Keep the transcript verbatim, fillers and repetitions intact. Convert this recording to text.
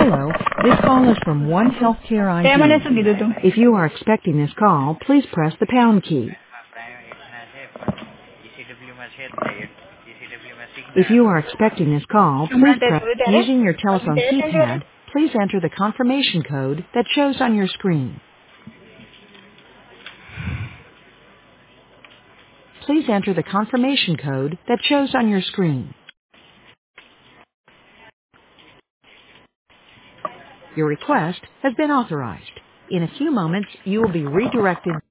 Hello, this call is from One Healthcare Kaya mo na I D. sa dito to. If you are expecting this call, please press the pound key. If you are expecting this call, please press using your telephone keypad. Please enter the confirmation code that shows on your screen. Please enter the confirmation code that shows on your screen. Your request has been authorized. In a few moments, you will be redirected